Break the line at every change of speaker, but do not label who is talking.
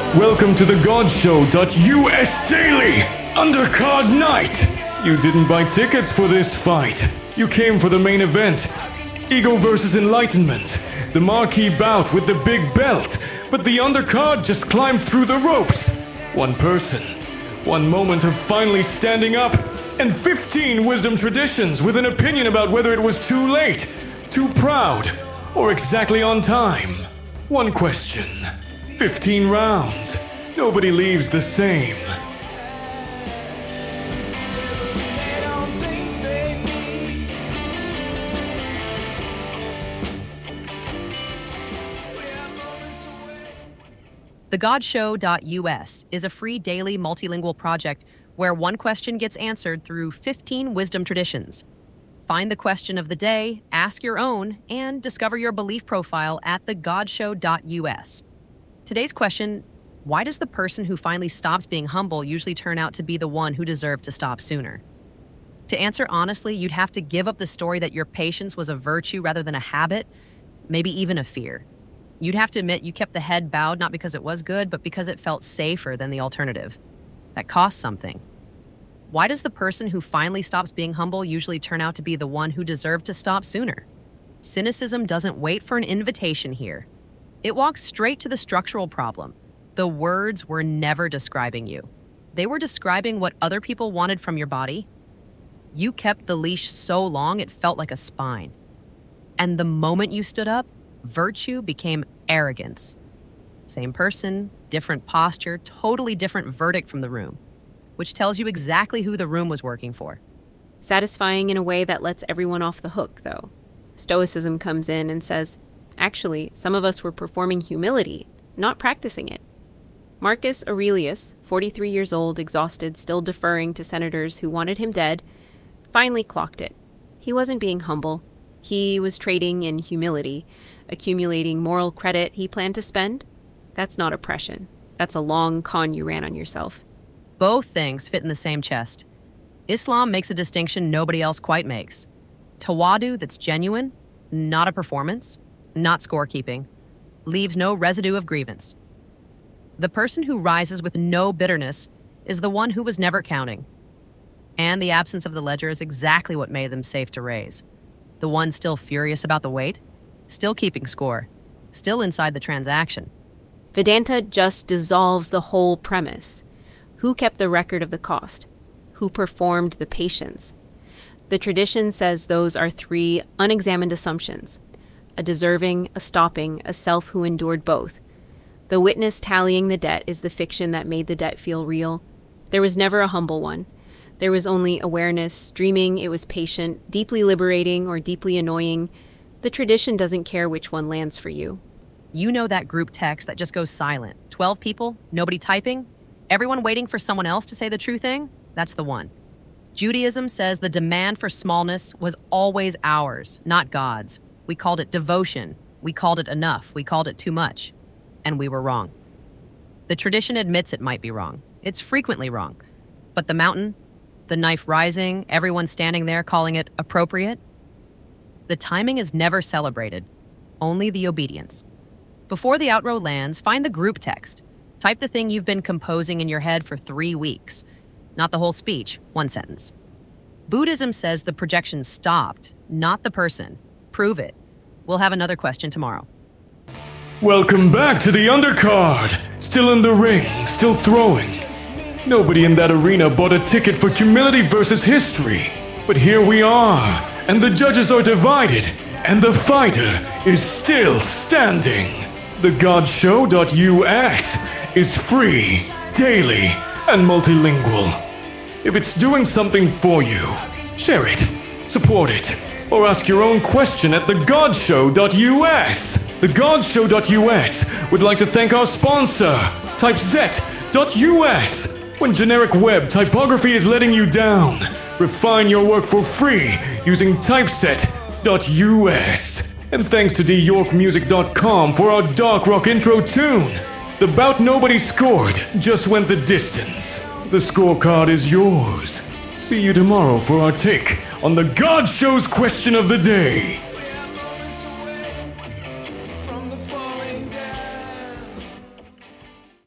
Welcome to the GodShow.us Daily Undercard Night. You didn't buy tickets for this fight. You came for the main event. Ego versus Enlightenment. The marquee bout with the big belt. But the undercard just climbed through the ropes. One person. One moment of finally standing up. And 15 wisdom traditions with an opinion about whether it was too late, too proud, or exactly on time. One question. 15 rounds. Nobody leaves the same.
TheGodShow.us is a free daily multilingual project where one question gets answered through 15 wisdom traditions. Find the question of the day, ask your own, and discover your belief profile at TheGodShow.us. Today's question: why does the person who finally stops being humble usually turn out to be the one who deserved to stop sooner? To answer honestly, you'd have to give up the story that your patience was a virtue rather than a habit, maybe even a fear. You'd have to admit you kept the head bowed not because it was good, but because it felt safer than the alternative. That costs something. Why does the person who finally stops being humble usually turn out to be the one who deserved to stop sooner? Cynicism doesn't wait for an invitation here. It walks straight to the structural problem. The words were never describing you. They were describing what other people wanted from your body. You kept the leash so long it felt like a spine. And the moment you stood up, virtue became arrogance. Same person, different posture, totally different verdict from the room, which tells you exactly who the room was working for.
Satisfying in a way that lets everyone off the hook, though. Stoicism comes in and says, actually, some of us were performing humility, not practicing it. Marcus Aurelius, 43 years old, exhausted, still deferring to senators who wanted him dead, finally clocked it. He wasn't being humble. He was trading in humility, accumulating moral credit he planned to spend. That's not oppression. That's a long con you ran on yourself.
Both things fit in the same chest. Islam makes a distinction nobody else quite makes. Tawadu that's genuine, not a performance, not scorekeeping, leaves no residue of grievance. The person who rises with no bitterness is the one who was never counting. And the absence of the ledger is exactly what made them safe to raise. The one still furious about the weight, still keeping score, still inside the transaction.
Vedanta just dissolves the whole premise. Who kept the record of the cost? Who performed the patience? The tradition says those are three unexamined assumptions: a deserving, a stopping, a self who endured both. The witness tallying the debt is the fiction that made the debt feel real. There was never a humble one. There was only awareness, dreaming it was patient, deeply liberating, or deeply annoying. The tradition doesn't care which one lands for you.
You know that group text that just goes silent? 12 people, nobody typing, everyone waiting for someone else to say the true thing? That's the one. Judaism says the demand for smallness was always ours, not God's. We called it devotion. We called it enough. We called it too much. And we were wrong. The tradition admits it might be wrong. It's frequently wrong. But the mountain, the knife rising, everyone standing there calling it appropriate. The timing is never celebrated, only the obedience. Before the outrow lands, find the group text. Type the thing you've been composing in your head for 3 weeks. Not the whole speech, one sentence. Buddhism says the projection stopped, not the person. Prove it. We'll have another question tomorrow.
Welcome back to the undercard. Still in the ring, still throwing. Nobody in that arena bought a ticket for humility versus history. But here we are, and the judges are divided, and the fighter is still standing. The GodShow.us is free, daily, and multilingual. If it's doing something for you, share it, support it, or ask your own question at TheGodShow.us. TheGodShow.us would like to thank our sponsor, TypeZet.us. When generic web typography is letting you down, refine your work for free using Typeset.us. And thanks to DYorkMusic.com for our dark rock intro tune. The bout nobody scored just went the distance. The scorecard is yours. See you tomorrow for our take on the God Show's question of the day.